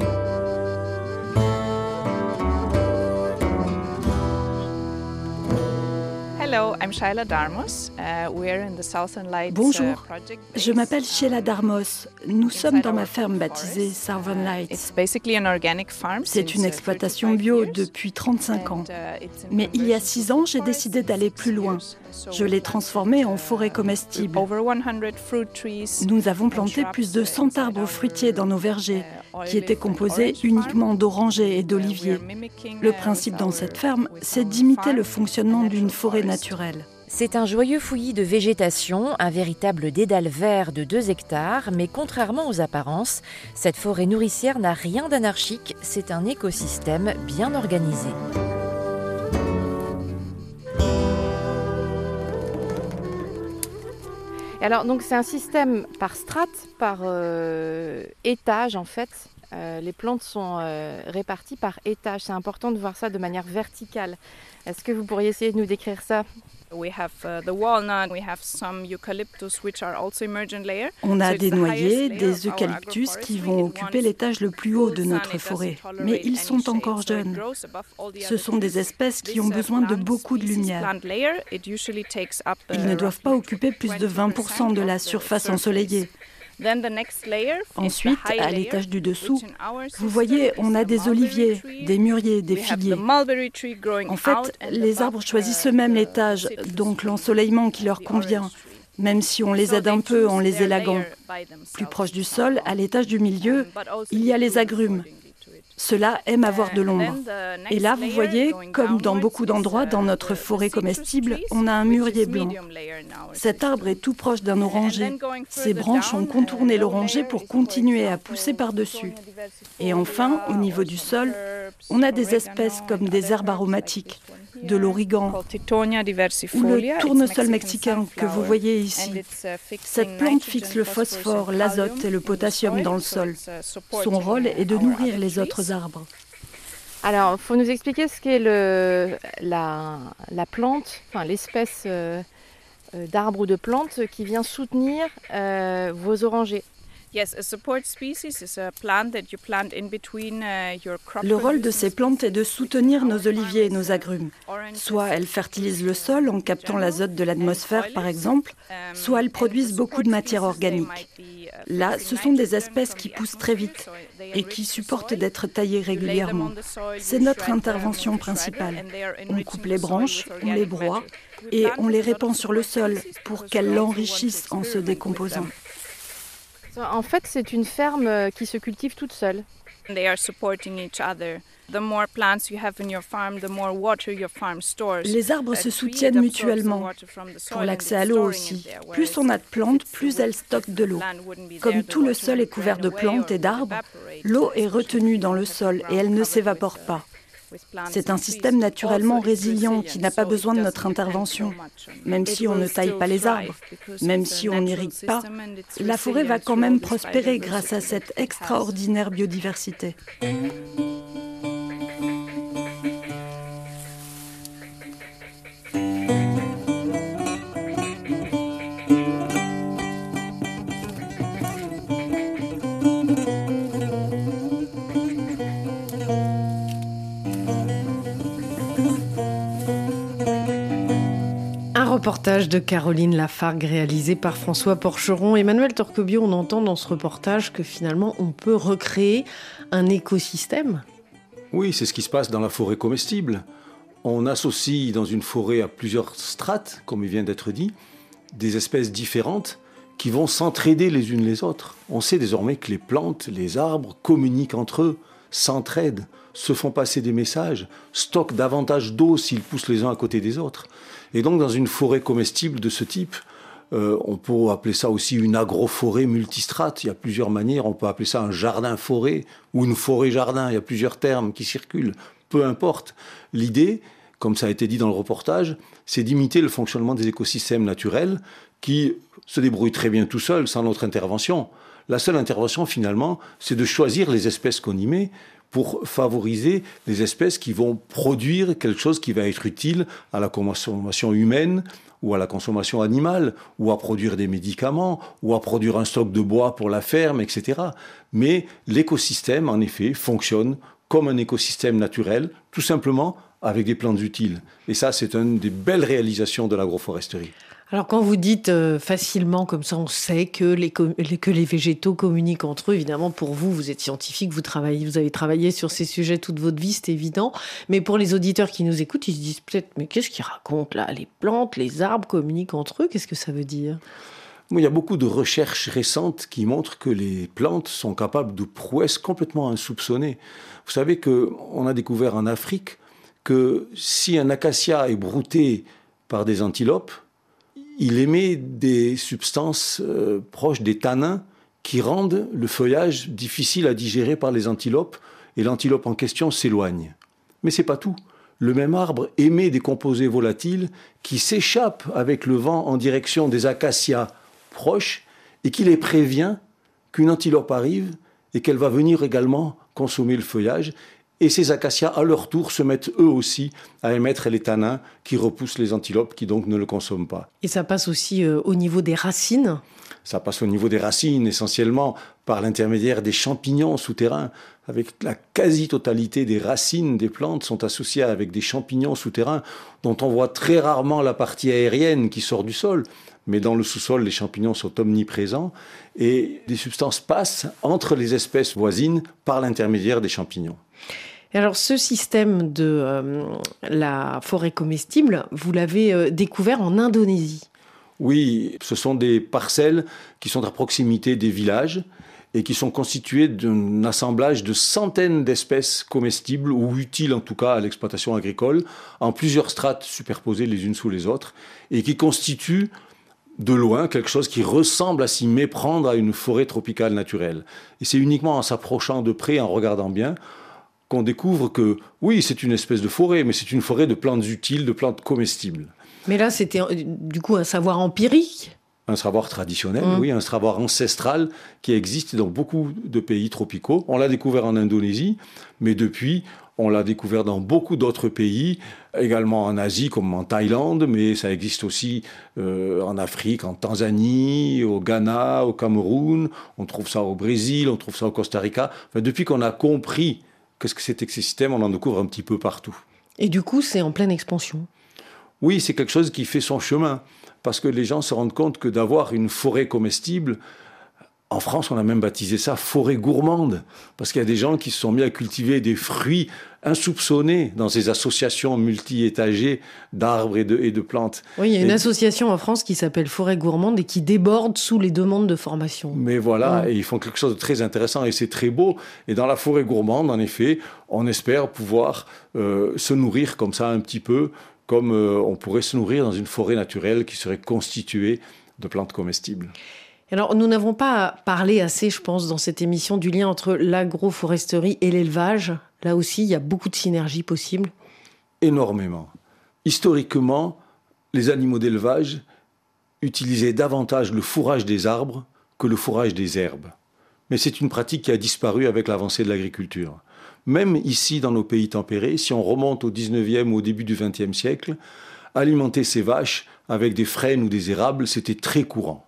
Bonjour, je m'appelle Sheila Darmos. Nous sommes dans ma ferme baptisée Southern Lights. C'est une exploitation bio depuis trente-cinq ans. Mais il y a six ans, j'ai décidé d'aller plus loin. Je l'ai transformée en forêt comestible. Nous avons planté plus de cent arbres fruitiers dans nos vergers, qui étaient composés uniquement d'orangers et d'oliviers. Le principe dans cette ferme, c'est d'imiter le fonctionnement d'une forêt naturelle. C'est un joyeux fouillis de végétation, un véritable dédale vert de deux hectares, mais contrairement aux apparences, cette forêt nourricière n'a rien d'anarchique, c'est un écosystème bien organisé. Alors, donc, c'est un système par strates, par euh, étage en fait. Euh, les plantes sont euh, réparties par étage. C'est important de voir ça de manière verticale. Est-ce que vous pourriez essayer de nous décrire ça ? On a des noyers, des eucalyptus qui vont occuper l'étage le plus haut de notre forêt, mais ils sont encore jeunes. Ce sont des espèces qui ont besoin de beaucoup de lumière. Ils ne doivent pas occuper plus de vingt pour cent de la surface ensoleillée. Ensuite, à l'étage du dessous, vous voyez, on a des oliviers, des mûriers, des figuiers. En fait, les arbres choisissent eux-mêmes l'étage, donc l'ensoleillement qui leur convient, même si on les aide un peu en les élaguant. Plus proche du sol, à l'étage du milieu, il y a les agrumes. Ceux-là aiment avoir de l'ombre. Et là, vous voyez, comme dans beaucoup d'endroits dans notre forêt comestible, on a un mûrier blanc. Cet arbre est tout proche d'un oranger. Ses branches ont contourné l'oranger pour continuer à pousser par-dessus. Et enfin, au niveau du sol, on a des espèces comme des herbes aromatiques, de l'origan ou le tournesol mexicain que vous voyez ici. Cette plante fixe le phosphore, l'azote et le potassium dans le sol. Son rôle est de nourrir les autres arbres. Alors, il faut nous expliquer ce qu'est le, la, la plante, enfin l'espèce euh, d'arbre ou de plante qui vient soutenir euh, vos orangers. Le rôle de ces plantes est de soutenir nos oliviers et nos agrumes. Soit elles fertilisent le sol en captant l'azote de l'atmosphère, par exemple, soit elles produisent beaucoup de matière organique. Là, ce sont des espèces qui poussent très vite et qui supportent d'être taillées régulièrement. C'est notre intervention principale. On coupe les branches, on les broie et on les répand sur le sol pour qu'elles l'enrichissent en se décomposant. En fait, c'est une ferme qui se cultive toute seule. Les arbres se soutiennent mutuellement, pour l'accès à l'eau aussi. Plus on a de plantes, plus elles stockent de l'eau. Comme tout le sol est couvert de plantes et d'arbres, l'eau est retenue dans le sol et elle ne s'évapore pas. C'est un système naturellement résilient qui n'a pas besoin de notre intervention. Même si on ne taille pas les arbres, même si on n'irrigue pas, la forêt va quand même prospérer grâce à cette extraordinaire biodiversité. Reportage de Caroline Lafargue réalisé par François Porcheron. Emmanuel Torquebio, on entend dans ce reportage que finalement on peut recréer un écosystème. Oui, c'est ce qui se passe dans la forêt comestible. On associe dans une forêt à plusieurs strates, comme il vient d'être dit, des espèces différentes qui vont s'entraider les unes les autres. On sait désormais que les plantes, les arbres communiquent entre eux, s'entraident, se font passer des messages, stockent davantage d'eau s'ils poussent les uns à côté des autres. Et donc, dans une forêt comestible de ce type, euh, on peut appeler ça aussi une agroforêt multistrate. Il y a plusieurs manières. On peut appeler ça un jardin-forêt ou une forêt-jardin. Il y a plusieurs termes qui circulent. Peu importe. L'idée, comme ça a été dit dans le reportage, c'est d'imiter le fonctionnement des écosystèmes naturels qui se débrouillent très bien tout seuls, sans notre intervention. La seule intervention, finalement, c'est de choisir les espèces qu'on y met pour favoriser les espèces qui vont produire quelque chose qui va être utile à la consommation humaine ou à la consommation animale, ou à produire des médicaments, ou à produire un stock de bois pour la ferme, et cetera. Mais l'écosystème, en effet, fonctionne comme un écosystème naturel, tout simplement avec des plantes utiles. Et ça, c'est une des belles réalisations de l'agroforesterie. Alors quand vous dites euh, facilement comme ça, on sait que les, com- que les végétaux communiquent entre eux. Évidemment, pour vous, vous êtes scientifique, vous, travaillez, vous avez travaillé sur ces sujets toute votre vie, c'est évident. Mais pour les auditeurs qui nous écoutent, ils se disent peut-être, mais qu'est-ce qu'ils racontent là ? Les plantes, les arbres communiquent entre eux, qu'est-ce que ça veut dire ? Il y a beaucoup de recherches récentes qui montrent que les plantes sont capables de prouesses complètement insoupçonnées. Vous savez qu'on a découvert en Afrique que si un acacia est brouté par des antilopes, il émet des substances euh, proches des tanins qui rendent le feuillage difficile à digérer par les antilopes et l'antilope en question s'éloigne. Mais c'est pas tout. Le même arbre émet des composés volatiles qui s'échappent avec le vent en direction des acacias proches et qui les prévient qu'une antilope arrive et qu'elle va venir également consommer le feuillage. Et ces acacias, à leur tour, se mettent eux aussi à émettre les tanins qui repoussent les antilopes qui donc ne le consomment pas. Et ça passe aussi euh, au niveau des racines ? Ça passe au niveau des racines, essentiellement par l'intermédiaire des champignons souterrains. Avec la quasi-totalité des racines des plantes sont associées avec des champignons souterrains dont on voit très rarement la partie aérienne qui sort du sol. Mais dans le sous-sol, les champignons sont omniprésents et des substances passent entre les espèces voisines par l'intermédiaire des champignons. Et alors, ce système de euh, la forêt comestible, vous l'avez euh, découvert en Indonésie. Oui, ce sont des parcelles qui sont à proximité des villages et qui sont constituées d'un assemblage de centaines d'espèces comestibles ou utiles en tout cas à l'exploitation agricole, en plusieurs strates superposées les unes sous les autres, et qui constituent de loin quelque chose qui ressemble à s'y méprendre à une forêt tropicale naturelle. Et c'est uniquement en s'approchant de près, en regardant bien, qu'on découvre que, oui, c'est une espèce de forêt, mais c'est une forêt de plantes utiles, de plantes comestibles. Mais là, c'était du coup un savoir empirique ? Un savoir traditionnel, mmh. oui, un savoir ancestral qui existe dans beaucoup de pays tropicaux. On l'a découvert en Indonésie, mais depuis, On l'a découvert dans beaucoup d'autres pays, également en Asie comme en Thaïlande, mais ça existe aussi euh, en Afrique, en Tanzanie, au Ghana, au Cameroun. On trouve ça au Brésil, on trouve ça au Costa Rica. Enfin, depuis qu'on a compris qu'est-ce que c'était que ces systèmes, on en découvre un petit peu partout. Et du coup, c'est en pleine expansion. Oui, c'est quelque chose qui fait son chemin, parce que les gens se rendent compte que d'avoir une forêt comestible, en France, on a même baptisé ça forêt gourmande, parce qu'il y a des gens qui se sont mis à cultiver des fruits insoupçonnés dans ces associations multi-étagées d'arbres et de, et de plantes. Oui, il y a une et... association en France qui s'appelle Forêt Gourmande et qui déborde sous les demandes de formation. Mais voilà, ouais. Et ils font quelque chose de très intéressant et c'est très beau. Et dans la forêt gourmande, en effet, on espère pouvoir euh, se nourrir comme ça un petit peu, comme euh, on pourrait se nourrir dans une forêt naturelle qui serait constituée de plantes comestibles. Alors, nous n'avons pas parlé assez, je pense, dans cette émission du lien entre l'agroforesterie et l'élevage. Là aussi, il y a beaucoup de synergies possibles. Énormément. Historiquement, les animaux d'élevage utilisaient davantage le fourrage des arbres que le fourrage des herbes. Mais c'est une pratique qui a disparu avec l'avancée de l'agriculture. Même ici, dans nos pays tempérés, si on remonte au dix-neuvième ou au début du vingtième siècle, alimenter ses vaches avec des frênes ou des érables, c'était très courant.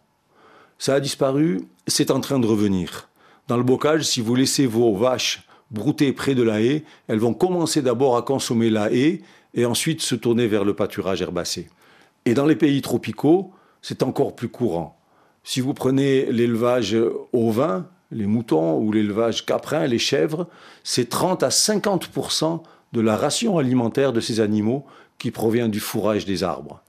Ça a disparu, c'est en train de revenir. Dans le bocage, si vous laissez vos vaches brouter près de la haie, elles vont commencer d'abord à consommer la haie et ensuite se tourner vers le pâturage herbacé. Et dans les pays tropicaux, c'est encore plus courant. Si vous prenez l'élevage ovin, les moutons ou l'élevage caprin, les chèvres, c'est trente à cinquante pour cent de la ration alimentaire de ces animaux qui provient du fourrage des arbres.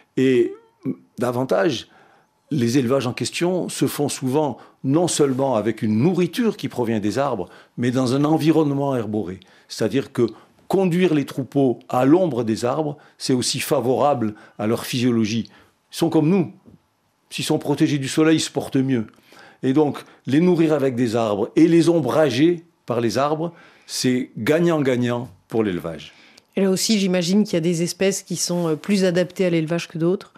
Et davantage, les élevages en question se font souvent non seulement avec une nourriture qui provient des arbres, mais dans un environnement herboré. C'est-à-dire que conduire les troupeaux à l'ombre des arbres, c'est aussi favorable à leur physiologie. Ils sont comme nous. S'ils sont protégés du soleil, ils se portent mieux. Et donc, les nourrir avec des arbres et les ombrager par les arbres, c'est gagnant-gagnant pour l'élevage. Et là aussi, j'imagine qu'il y a des espèces qui sont plus adaptées à l'élevage que d'autres.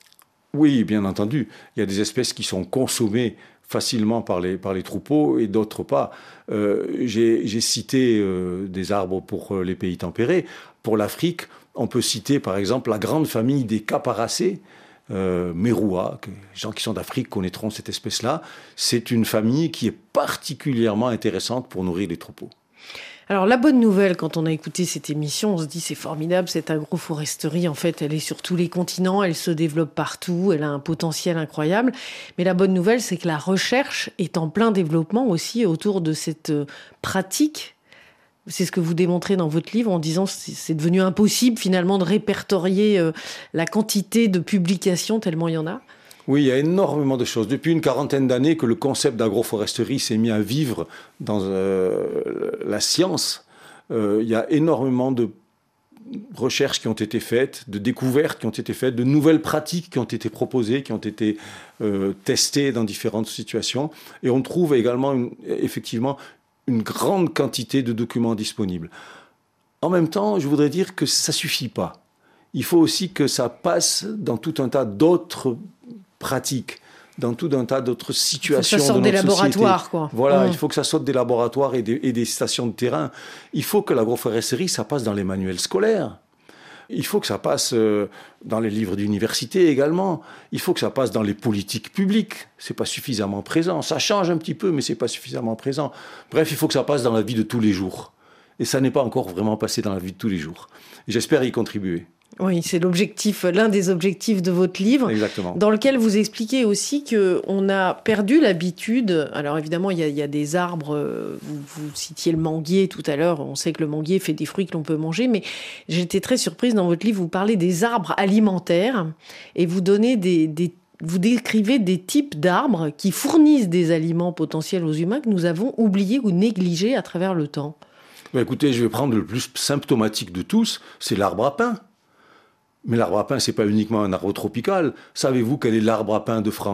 Oui, bien entendu. Il y a des espèces qui sont consommées facilement par les, par les troupeaux et d'autres pas. Euh, j'ai, j'ai cité euh, des arbres pour les pays tempérés. Pour l'Afrique, on peut citer par exemple la grande famille des caparacées, euh, Meroua, que les gens qui sont d'Afrique connaîtront cette espèce-là. C'est une famille qui est particulièrement intéressante pour nourrir les troupeaux. Alors la bonne nouvelle, quand on a écouté cette émission, on se dit c'est formidable, cette agroforesterie, en fait, elle est sur tous les continents, elle se développe partout, elle a un potentiel incroyable. Mais la bonne nouvelle, c'est que la recherche est en plein développement aussi autour de cette pratique. C'est ce que vous démontrez dans votre livre en disant que c'est devenu impossible finalement de répertorier la quantité de publications tellement il y en a. Oui, il y a énormément de choses. Depuis une quarantaine d'années que le concept d'agroforesterie s'est mis à vivre dans euh, la science, euh, il y a énormément de recherches qui ont été faites, de découvertes qui ont été faites, de nouvelles pratiques qui ont été proposées, qui ont été euh, testées dans différentes situations. Et on trouve également, une, effectivement, une grande quantité de documents disponibles. En même temps, je voudrais dire que ça ne suffit pas. Il faut aussi que ça passe dans tout un tas d'autres pratiques, dans tout un tas d'autres situations. Il faut que ça sorte de des laboratoires, société. quoi. Voilà, mmh. il faut que ça sorte des laboratoires et des, et des stations de terrain. Il faut que l'agroforesterie, ça passe dans les manuels scolaires. Il faut que ça passe euh, dans les livres d'université également. Il faut que ça passe dans les politiques publiques. C'est pas suffisamment présent. Ça change un petit peu, mais c'est pas suffisamment présent. Bref, il faut que ça passe dans la vie de tous les jours. Et ça n'est pas encore vraiment passé dans la vie de tous les jours. Et j'espère y contribuer. Oui, c'est l'objectif, l'un des objectifs de votre livre. Exactement. Dans lequel vous expliquez aussi qu'on a perdu l'habitude. Alors évidemment, il y a, il y a des arbres, vous, vous citiez le manguier tout à l'heure, on sait que le manguier fait des fruits que l'on peut manger, mais j'étais très surprise dans votre livre, vous parlez des arbres alimentaires et vous donnez des, des vous décrivez des types d'arbres qui fournissent des aliments potentiels aux humains que nous avons oubliés ou négligés à travers le temps. Ben écoutez, je vais prendre le plus symptomatique de tous, c'est l'arbre à pain. Mais l'arbre à pain, ce n'est pas uniquement un arbre tropical. Savez-vous quel est l'arbre à pain de France ?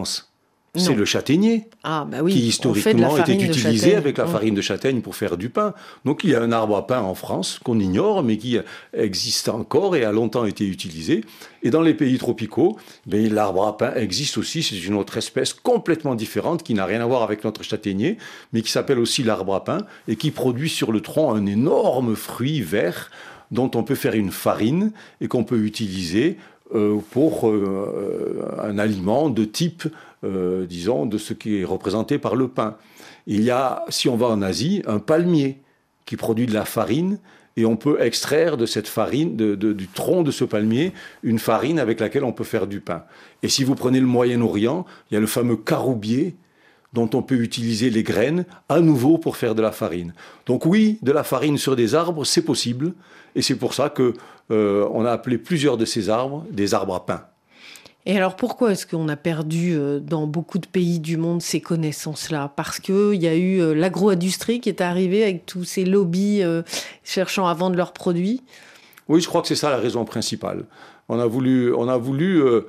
C'est Non. le châtaignier, Ah, bah oui, qui on fait de la historiquement était farine de utilisé châtaigne. avec la Ouais. farine de châtaigne pour faire du pain. Donc il y a un arbre à pain en France qu'on ignore, mais qui existe encore et a longtemps été utilisé. Et dans les pays tropicaux, ben, l'arbre à pain existe aussi. C'est une autre espèce complètement différente qui n'a rien à voir avec notre châtaignier, mais qui s'appelle aussi l'arbre à pain et qui produit sur le tronc un énorme fruit vert dont on peut faire une farine et qu'on peut utiliser euh, pour euh, un aliment de type, euh, disons, de ce qui est représenté par le pain. Il y a, si on va en Asie, un palmier qui produit de la farine et on peut extraire de cette farine, de, de, du tronc de ce palmier, une farine avec laquelle on peut faire du pain. Et si vous prenez le Moyen-Orient, il y a le fameux caroubier dont on peut utiliser les graines à nouveau pour faire de la farine. Donc oui, de la farine sur des arbres, c'est possible. Et c'est pour ça qu'on euh, a appelé plusieurs de ces arbres des arbres à pain. Et alors pourquoi est-ce qu'on a perdu euh, dans beaucoup de pays du monde ces connaissances-là? Parce qu'il y a eu euh, l'agro-industrie qui est arrivée avec tous ces lobbies euh, cherchant à vendre leurs produits? Oui, je crois que c'est ça la raison principale. On a voulu, on a voulu euh,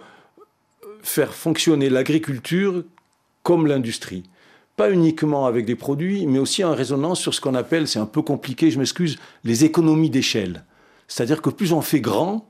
faire fonctionner l'agriculture comme l'industrie. Pas uniquement avec des produits, mais aussi en raisonnant sur ce qu'on appelle, c'est un peu compliqué, je m'excuse, les économies d'échelle. C'est-à-dire que plus on fait grand,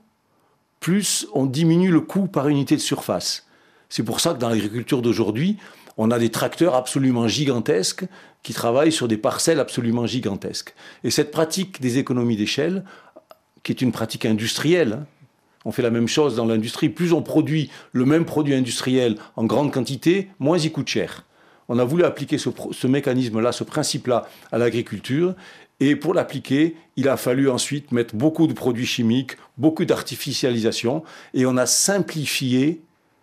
plus on diminue le coût par unité de surface. C'est pour ça que dans l'agriculture d'aujourd'hui, on a des tracteurs absolument gigantesques qui travaillent sur des parcelles absolument gigantesques. Et cette pratique des économies d'échelle, qui est une pratique industrielle, hein, on fait la même chose dans l'industrie, plus on produit le même produit industriel en grande quantité, moins il coûte cher. On a voulu appliquer ce, ce mécanisme-là, ce principe-là à l'agriculture. Et pour l'appliquer, il a fallu ensuite mettre beaucoup de produits chimiques, beaucoup d'artificialisation. Et on a simplifié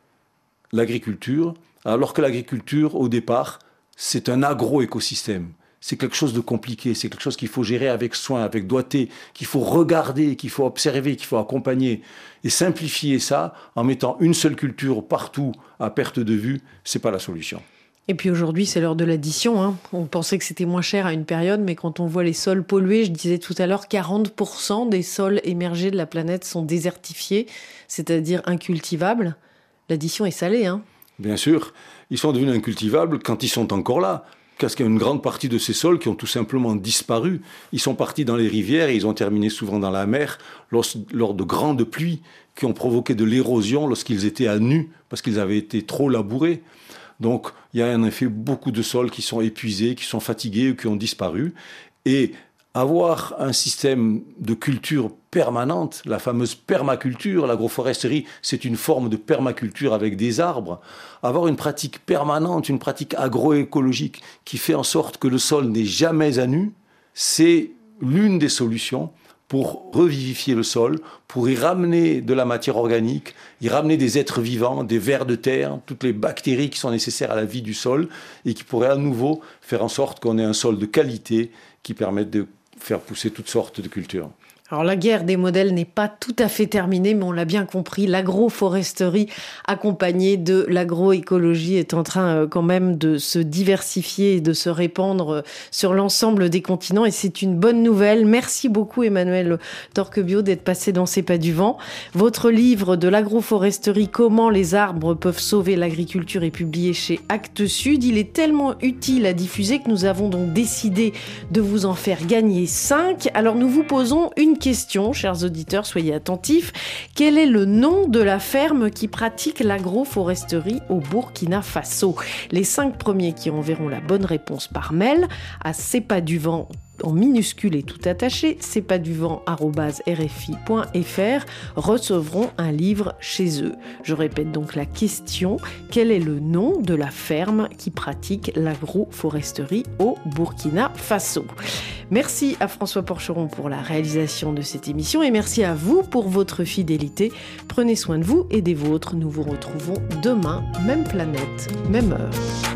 l'agriculture, alors que l'agriculture, au départ, c'est un agro-écosystème. C'est quelque chose de compliqué, c'est quelque chose qu'il faut gérer avec soin, avec doigté, qu'il faut regarder, qu'il faut observer, qu'il faut accompagner. Et simplifier ça en mettant une seule culture partout à perte de vue, c'est pas la solution. Et puis aujourd'hui, c'est l'heure de l'addition. Hein. On pensait que c'était moins cher à une période, mais quand on voit les sols pollués, je disais tout à l'heure, quarante pour cent des sols émergés de la planète sont désertifiés, c'est-à-dire incultivables. L'addition est salée, hein. Bien sûr, ils sont devenus incultivables quand ils sont encore là. Parce qu'il y a une grande partie de ces sols qui ont tout simplement disparu. Ils sont partis dans les rivières et ils ont terminé souvent dans la mer lors, lors de grandes pluies qui ont provoqué de l'érosion lorsqu'ils étaient à nu, parce qu'ils avaient été trop labourés. Donc, il y a en effet beaucoup de sols qui sont épuisés, qui sont fatigués ou qui ont disparu. Et avoir un système de culture permanente, la fameuse permaculture, l'agroforesterie, c'est une forme de permaculture avec des arbres. Avoir une pratique permanente, une pratique agroécologique qui fait en sorte que le sol n'est jamais à nu, c'est l'une des solutions pour revivifier le sol, pour y ramener de la matière organique, y ramener des êtres vivants, des vers de terre, toutes les bactéries qui sont nécessaires à la vie du sol et qui pourraient à nouveau faire en sorte qu'on ait un sol de qualité qui permette de faire pousser toutes sortes de cultures. Alors la guerre des modèles n'est pas tout à fait terminée, mais on l'a bien compris, l'agroforesterie accompagnée de l'agroécologie est en train euh, quand même de se diversifier et de se répandre euh, sur l'ensemble des continents et c'est une bonne nouvelle. Merci beaucoup Emmanuel Torquebio d'être passé dans C'est pas du vent. Votre livre de l'agroforesterie, Comment les arbres peuvent sauver l'agriculture, est publié chez Actes Sud. Il est tellement utile à diffuser que nous avons donc décidé de vous en faire gagner cinq. Alors nous vous posons une question, chers auditeurs, soyez attentifs. Quel est le nom de la ferme qui pratique l'agroforesterie au Burkina Faso? Les cinq premiers qui enverront la bonne réponse par mail à C'est pas du vent en minuscule et tout attaché, c'est pas du vent arobase r f i point f r, recevront un livre chez eux. Je répète donc la question, quel est le nom de la ferme qui pratique l'agroforesterie au Burkina Faso? Merci à François Porcheron pour la réalisation de cette émission et merci à vous pour votre fidélité. Prenez soin de vous et des vôtres. Nous vous retrouvons demain, même planète, même heure.